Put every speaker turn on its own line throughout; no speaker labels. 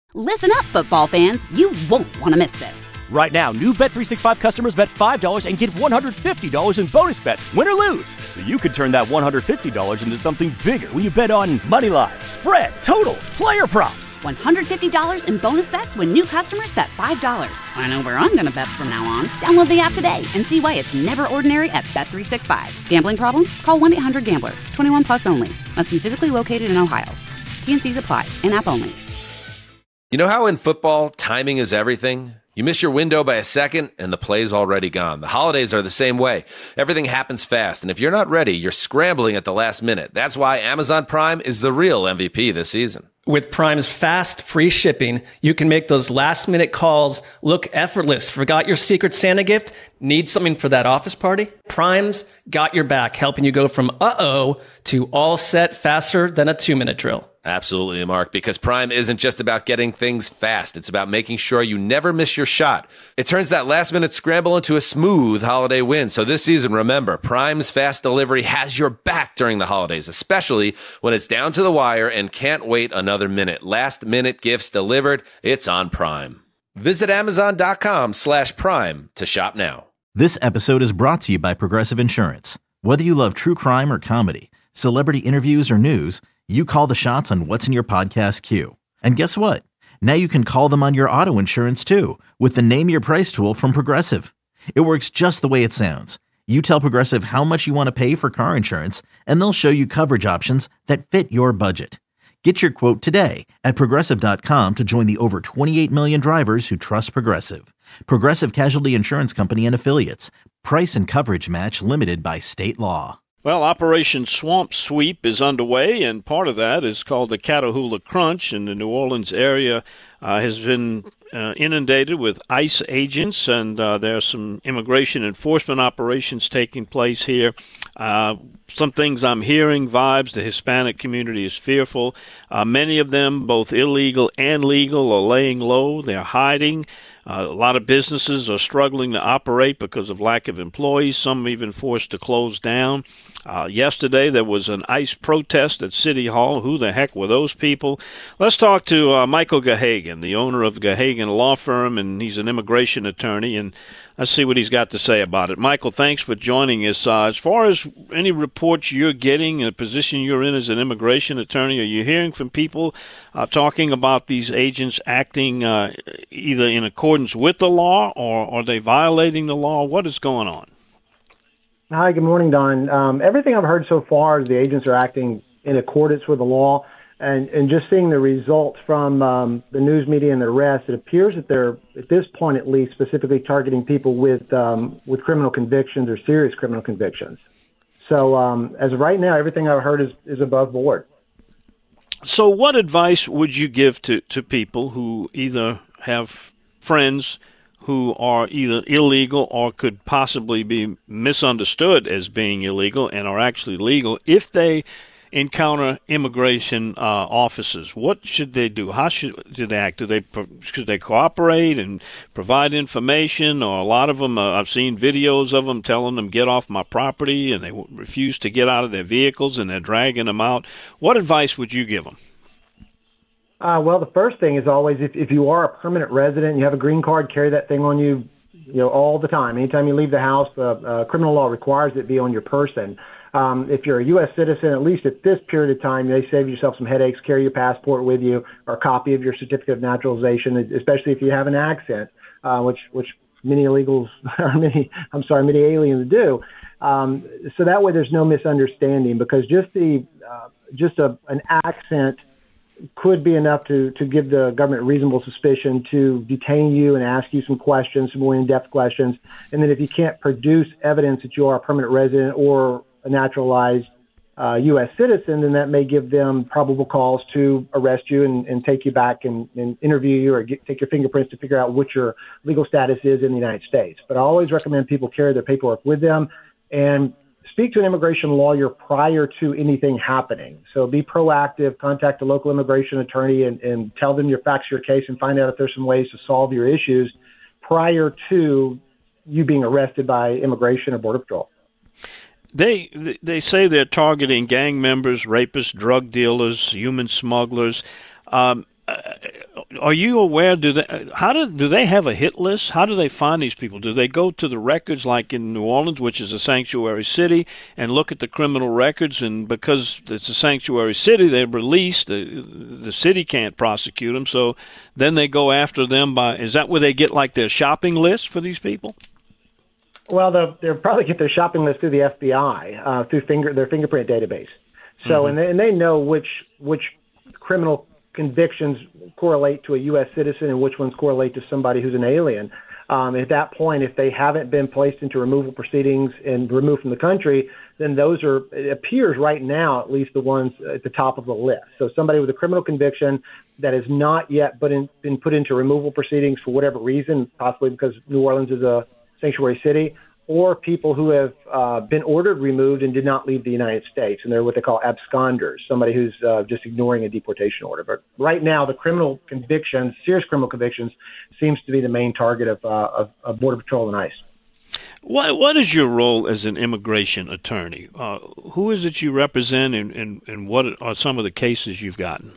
Listen up, football fans. You won't want to miss this.
Right now, new Bet365 customers bet $5 and get $150 in bonus bets, win or lose. So you could turn that $150 into something bigger when you bet on money line, spread, totals, player props.
$150 in bonus bets when new customers bet $5. I know where I'm going to bet from now on. Download the app today and see why it's never ordinary at Bet365. Gambling problem? Call 1-800-GAMBLER. 21 plus only. Must be physically located in Ohio. T&Cs apply. In-app only.
You know how in football, timing is everything? You miss your window by a second, and the play's already gone. The holidays are the same way. Everything happens fast, and if you're not ready, you're scrambling at the last minute. That's why Amazon Prime is the real MVP this season.
With Prime's fast, free shipping, you can make those last-minute calls look effortless. Forgot your Secret Santa gift? Need something for that office party? Prime's got your back, helping you go from uh-oh to all set faster than a 2-minute drill.
Absolutely, Mark, because Prime isn't just about getting things fast. It's about making sure you never miss your shot. It turns that last-minute scramble into a smooth holiday win. So this season, remember, Prime's fast delivery has your back during the holidays, especially when it's down to the wire and can't wait another minute. Last-minute gifts delivered, it's on Prime. Visit Amazon.com/Prime to shop now.
This episode is brought to you by Progressive Insurance. Whether you love true crime or comedy, celebrity interviews or news, you call the shots on what's in your podcast queue. And guess what? Now you can call them on your auto insurance too with the Name Your Price tool from Progressive. It works just the way it sounds. You tell Progressive how much you want to pay for car insurance, and they'll show you coverage options that fit your budget. Get your quote today at Progressive.com to join the over 28 million drivers who trust Progressive. Progressive Casualty Insurance Company and Affiliates. Price and coverage match limited by state law.
Well, Operation Swamp Sweep is underway, and part of that is called the Catahoula Crunch, and the New Orleans area has been inundated with ICE agents, and there are some immigration enforcement operations taking place here. Some things I'm hearing, vibes, the Hispanic community is fearful. Many of them, both illegal and legal, are laying low. They're hiding. A lot of businesses are struggling to operate because of lack of employees. Some even forced to close down. Yesterday, there was an ICE protest at City Hall. Who the heck were those people? Let's talk to Michael Gahagan, the owner of Gahagan Law Firm, and he's an immigration attorney, and let's see what he's got to say about it. Michael, thanks for joining us. As far as any reports you're getting, the position you're in as an immigration attorney, are you hearing from people talking about these agents acting either in accordance with the law, or are they violating the law? What is going on?
Hi, good morning, Don. Everything I've heard so far is the agents are acting in accordance with the law, and just seeing the results from the news media and the arrests, it appears that they're, at this point at least, specifically targeting people with criminal convictions or serious criminal convictions. So as of right now, everything I've heard is above board.
So what advice would you give to people who either have friends who are either illegal or could possibly be misunderstood as being illegal and are actually legal, if they encounter immigration officers? What should they do? How should they act? Should they cooperate and provide information? Or a lot of them, I've seen videos of them telling them, get off my property, and they refuse to get out of their vehicles, and they're dragging them out. What advice would you give them?
Well, the first thing is always, if you are a permanent resident, you have a green card, carry that thing on you, all the time. Anytime you leave the house, criminal law requires it be on your person. If you're a U.S. citizen, at least at this period of time, they save yourself some headaches. Carry your passport with you, or a copy of your certificate of naturalization, especially if you have an accent, which many illegals, or many aliens do. So that way, there's no misunderstanding, because just an accent could be enough to give the government reasonable suspicion to detain you and ask you some questions, some more in-depth questions. And then if you can't produce evidence that you are a permanent resident or a naturalized U.S. citizen, then that may give them probable cause to arrest you and take you back and interview you, or take your fingerprints to figure out what your legal status is in the United States. But I always recommend people carry their paperwork with them and speak to an immigration lawyer prior to anything happening. So be proactive, contact a local immigration attorney and tell them your facts, your case, and find out if there's some ways to solve your issues prior to you being arrested by immigration or Border Patrol.
They say they're targeting gang members, rapists, drug dealers, human smugglers. are you aware? Do they have a hit list? How do they find these people? Do they go to the records like in New Orleans, which is a sanctuary city, and look at the criminal records? And because it's a sanctuary city, they're released. The city can't prosecute them, so then they go after them by. Is that where they get like their shopping list for these people?
Well, they'll probably get their shopping list through the FBI, through their fingerprint database. So, and they know which criminal convictions correlate to a U.S. citizen and which ones correlate to somebody who's an alien. At that point, if they haven't been placed into removal proceedings and removed from the country, then those are, it appears right now, at least the ones at the top of the list. So somebody with a criminal conviction that has not yet been put into removal proceedings for whatever reason, possibly because New Orleans is a sanctuary city, or people who have been ordered removed and did not leave the United States, and they're what they call absconders, somebody who's just ignoring a deportation order. But right now, the criminal convictions, serious criminal convictions, seems to be the main target of Border Patrol and ICE.
What is your role as an immigration attorney? Who is it you represent, and what are some of the cases you've gotten?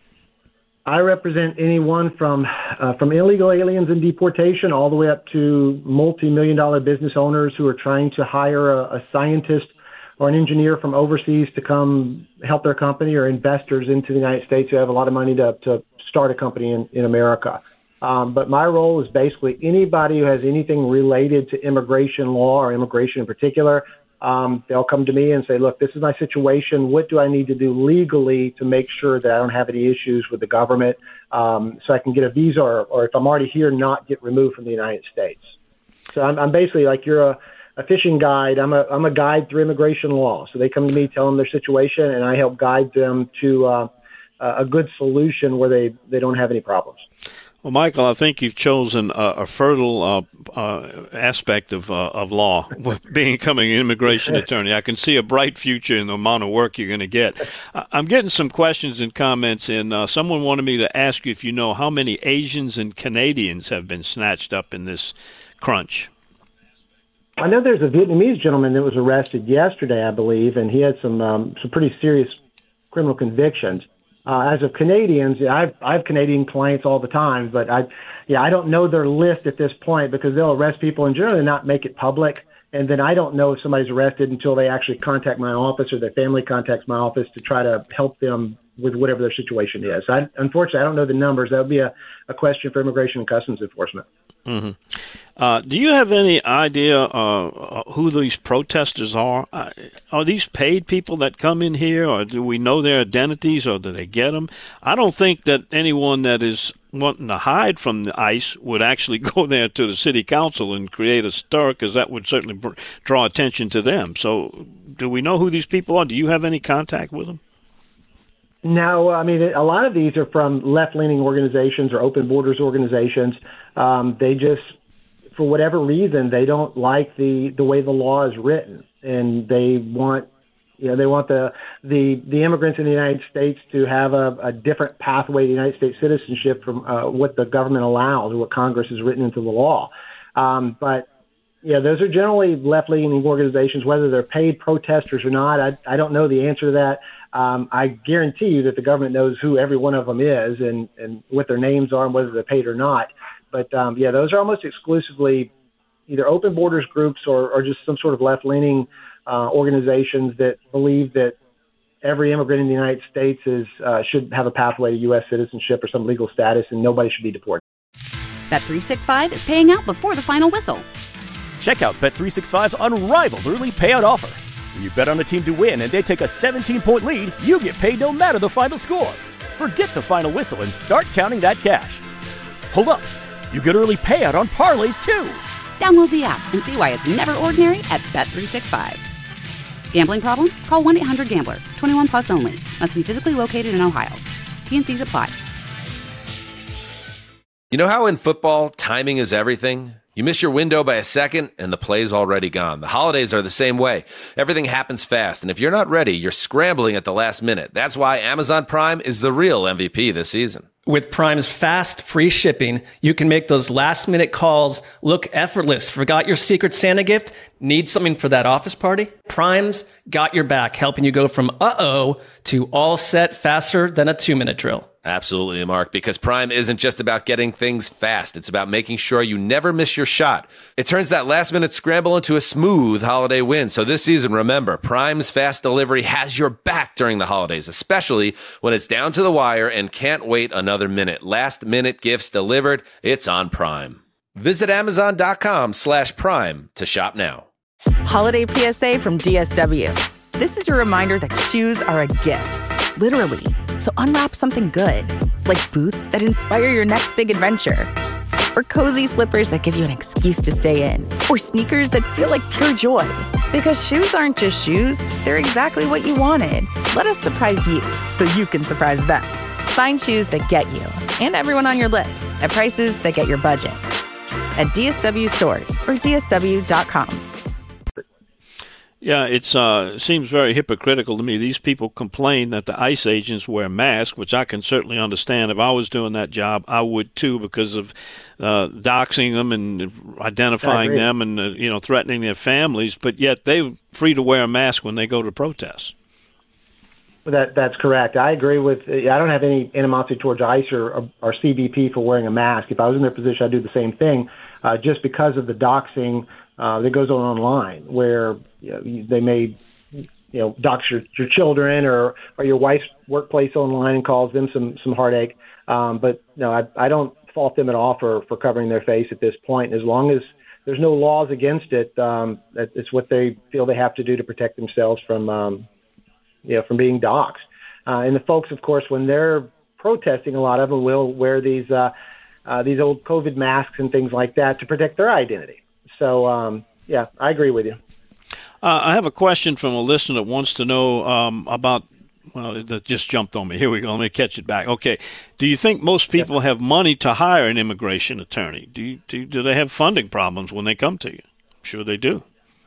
I represent anyone from illegal aliens in deportation all the way up to multi-million-dollar business owners who are trying to hire a scientist or an engineer from overseas to come help their company, or investors into the United States who have a lot of money to start a company in America. But my role is basically anybody who has anything related to immigration law or immigration in particular. They'll come to me and say, look, this is my situation. What do I need to do legally to make sure that I don't have any issues with the government, so I can get a visa, or if I'm already here, not get removed from the United States. So I'm basically like you're a fishing guide. I'm a guide through immigration law. So they come to me, tell them their situation, and I help guide them to a good solution where they don't have any problems.
Well, Michael, I think you've chosen a fertile aspect of law, becoming an immigration attorney. I can see a bright future in the amount of work you're going to get. I'm getting some questions and comments, and someone wanted me to ask you if you know how many Asians and Canadians have been snatched up in this crunch.
I know there's a Vietnamese gentleman that was arrested yesterday, I believe, and he had some pretty serious criminal convictions. As of Canadians, I have Canadian clients all the time, but I don't know their list at this point, because they'll arrest people and generally not make it public. And then I don't know if somebody's arrested until they actually contact my office or their family contacts my office to try to help them with whatever their situation is. Unfortunately, I don't know the numbers. That would be a question for Immigration and Customs Enforcement.
Mm-hmm. Do you have any idea who these protesters are? Are these paid people that come in here, or do we know their identities, or do they get them? I don't think that anyone that is wanting to hide from the ICE would actually go there to the city council and create a stir, because that would certainly draw attention to them. So do we know who these people are? Do you have any contact with them?
No, I mean, a lot of these are from left-leaning organizations or open borders organizations. They just, for whatever reason, they don't like the way the law is written, and they want the immigrants in the United States to have a different pathway to United States citizenship from what the government allows or what Congress has written into the law. But yeah, those are generally left-leaning organizations, whether they're paid protesters or not. I don't know the answer to that. I guarantee you that the government knows who every one of them is and what their names are and whether they're paid or not. But, those are almost exclusively either open borders groups or just some sort of left-leaning organizations that believe that every immigrant in the United States should have a pathway to U.S. citizenship or some legal status, and nobody should be deported.
Bet365 is paying out before the final whistle.
Check out Bet365's unrivaled early payout offer. When you bet on a team to win and they take a 17-point lead, you get paid no matter the final score. Forget the final whistle and start counting that cash. Hold up. You get early payout on parlays, too.
Download the app and see why it's never ordinary at Bet365. Gambling problem? Call 1-800-GAMBLER. 21 plus only. Must be physically located in Ohio. T&Cs apply.
You know how in football, timing is everything? You miss your window by a second, and the play's already gone. The holidays are the same way. Everything happens fast, and if you're not ready, you're scrambling at the last minute. That's why Amazon Prime is the real MVP this season.
With Prime's fast, free shipping, you can make those last-minute calls look effortless. Forgot your Secret Santa gift? Need something for that office party? Prime's got your back, helping you go from uh-oh to all set faster than a 2-minute drill.
Absolutely, Mark, because Prime isn't just about getting things fast. It's about making sure you never miss your shot. It turns that last-minute scramble into a smooth holiday win. So this season, remember, Prime's fast delivery has your back during the holidays, especially when it's down to the wire and can't wait another minute. Last-minute gifts delivered. It's on Prime. Visit Amazon.com/Prime to shop now.
Holiday PSA from DSW. This is your reminder that shoes are a gift, literally. So unwrap something good, like boots that inspire your next big adventure, or cozy slippers that give you an excuse to stay in, or sneakers that feel like pure joy. Because shoes aren't just shoes, they're exactly what you wanted. Let us surprise you so you can surprise them. Find shoes that get you and everyone on your list at prices that get your budget. At DSW stores or DSW.com.
Yeah, it seems very hypocritical to me. These people complain that the ICE agents wear masks, which I can certainly understand. If I was doing that job, I would too, because of doxing them and identifying them and threatening their families. But yet they're free to wear a mask when they go to protests.
That's correct. I agree with. I don't have any animosity towards ICE or CBP for wearing a mask. If I was in their position, I'd do the same thing. Just because of the doxing that goes on online, where they may, dox your children or your wife's workplace online and cause them some heartache. But no, I don't fault them at all for covering their face at this point. As long as there's no laws against it, it's what they feel they have to do to protect themselves from being doxxed. And the folks, of course, when they're protesting, a lot of them will wear these old COVID masks and things like that to protect their identity. So, I agree with you.
I have a question from a listener that wants to know about, that just jumped on me. Here we go. Let me catch it back. Okay. Do you think most people have money to hire an immigration attorney? Do they have funding problems when they come to you? I'm sure they do.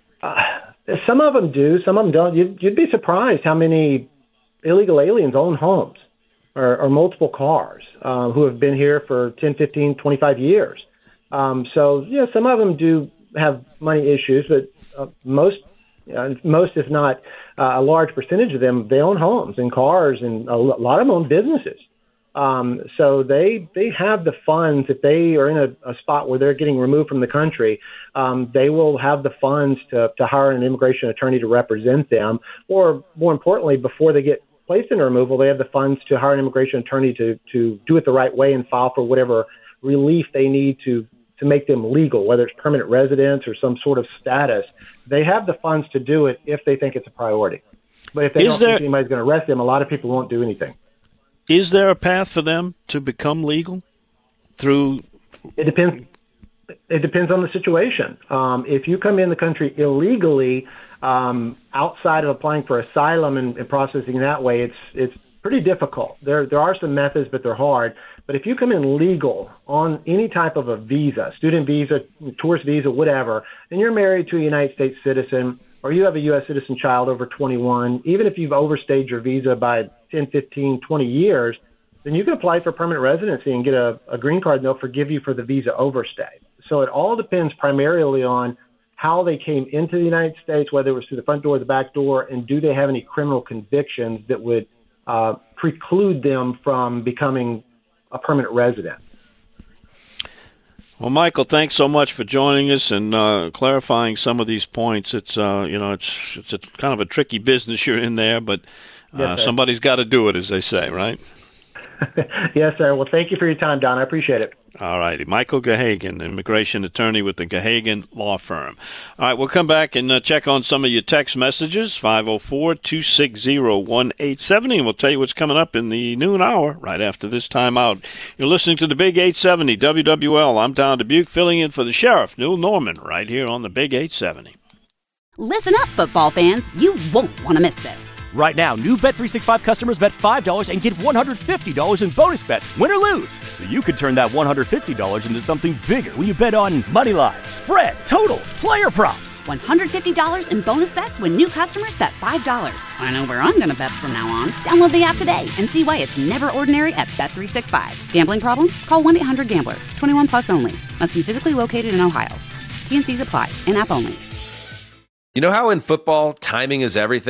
Some of them do. Some of them don't. You'd be surprised how many illegal aliens own homes or multiple cars who have been here for 10, 15, 25 years. So, some of them do have money issues, but most, if not a large percentage of them, they own homes and cars, and a lot of them own businesses. So they have the funds. If they are in a spot where they're getting removed from the country, they will have the funds to hire an immigration attorney to represent them. Or more importantly, before they get placed in removal, they have the funds to hire an immigration attorney to do it the right way and file for whatever relief they need to make them legal, whether it's permanent residence or some sort of status. They have the funds to do it if they think it's a priority. But if they don't think anybody's going to arrest them, a lot of people won't do anything.
Is there a path for them to become legal through?
It depends. It depends on the situation. If you come in the country illegally, outside of applying for asylum and processing that way, it's pretty difficult. There are some methods, but they're hard. But if you come in legal on any type of a visa, student visa, tourist visa, whatever, and you're married to a United States citizen, or you have a U.S. citizen child over 21, even if you've overstayed your visa by 10, 15, 20 years, then you can apply for permanent residency and get a green card, and they'll forgive you for the visa overstay. So it all depends primarily on how they came into the United States, whether it was through the front door or the back door, and do they have any criminal convictions that would preclude them from becoming a permanent resident.
Well, Michael, thanks so much for joining us and clarifying some of these points. It's it's a kind of a tricky business you're in there, but somebody's got to do it, as they say, right?
Yes, sir. Well, thank you for your time, Don. I appreciate it. All
righty. Michael Gahagan, immigration attorney with the Gahagan Law Firm. All right, we'll come back and check on some of your text messages, 504-260-1870, and we'll tell you what's coming up in the noon hour right after this time out. You're listening to the Big 870 WWL. I'm Don Dubuque, filling in for the Sheriff, Neil Norman, right here on the Big 870.
Listen up, football fans. You won't want to miss this.
Right now, new Bet365 customers bet $5 and get $150 in bonus bets, win or lose. So you could turn that $150 into something bigger when you bet on money line, spread, totals, player props.
$150 in bonus bets when new customers bet $5. I know where I'm going to bet from now on. Download the app today and see why it's never ordinary at Bet365. Gambling problem? Call 1-800-GAMBLER. 21 plus only. Must be physically located in Ohio. T&Cs apply. In-app only.
You know how in football, timing is everything?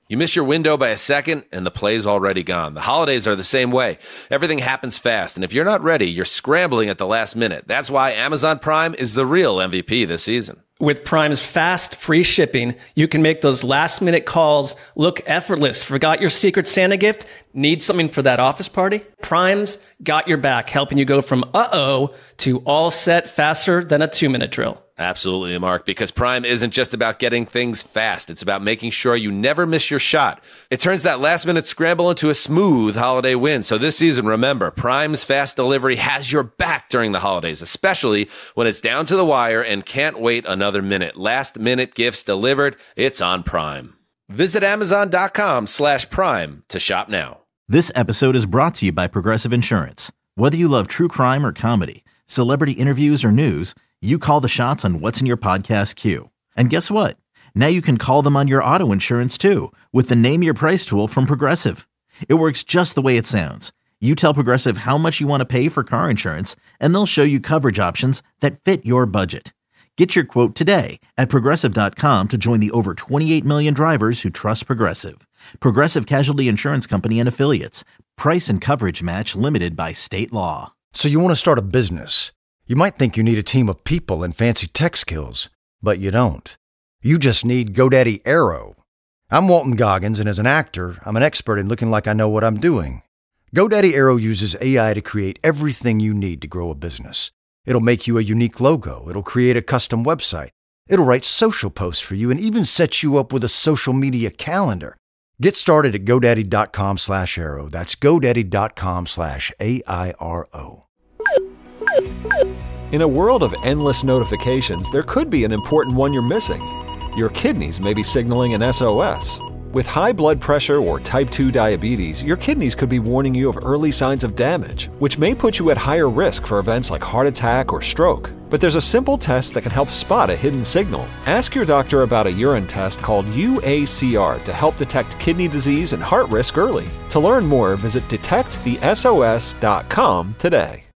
You miss your window by a second, and the play's already gone. The holidays are the same way. Everything happens fast, and if you're not ready, you're scrambling at the last minute. That's why Amazon Prime is the real MVP this season.
With Prime's fast, free shipping, you can make those last-minute calls look effortless. Forgot your Secret Santa gift? Need something for that office party? Prime's got your back, helping you go from uh-oh to all set faster than a 2-minute drill.
Absolutely, Mark, because Prime isn't just about getting things fast. It's about making sure you never miss your shot. It turns that last-minute scramble into a smooth holiday win. So this season, remember, Prime's fast delivery has your back during the holidays, especially when it's down to the wire and can't wait another minute. Last-minute gifts delivered, it's on Prime. Visit Amazon.com/Prime to shop now.
This episode is brought to you by Progressive Insurance. Whether you love true crime or comedy, celebrity interviews or news, you call the shots on what's in your podcast queue. And guess what? Now you can call them on your auto insurance too with the Name Your Price tool from Progressive. It works just the way it sounds. You tell Progressive how much you want to pay for car insurance, and they'll show you coverage options that fit your budget. Get your quote today at Progressive.com to join the over 28 million drivers who trust Progressive. Progressive Casualty Insurance Company and Affiliates. Price and coverage match limited by state law.
So you want to start a business. You might think you need a team of people and fancy tech skills, but you don't. You just need GoDaddy Aero. I'm Walton Goggins, and as an actor, I'm an expert in looking like I know what I'm doing. GoDaddy Aero uses AI to create everything you need to grow a business. It'll make you a unique logo. It'll create a custom website. It'll write social posts for you and even set you up with a social media calendar. Get started at GoDaddy.com/Aero. That's GoDaddy.com/AIRO.
In a world of endless notifications, there could be an important one you're missing. Your kidneys may be signaling an SOS. With high blood pressure or type 2 diabetes, your kidneys could be warning you of early signs of damage, which may put you at higher risk for events like heart attack or stroke. But there's a simple test that can help spot a hidden signal. Ask your doctor about a urine test called UACR to help detect kidney disease and heart risk early. To learn more, visit detectthesos.com today.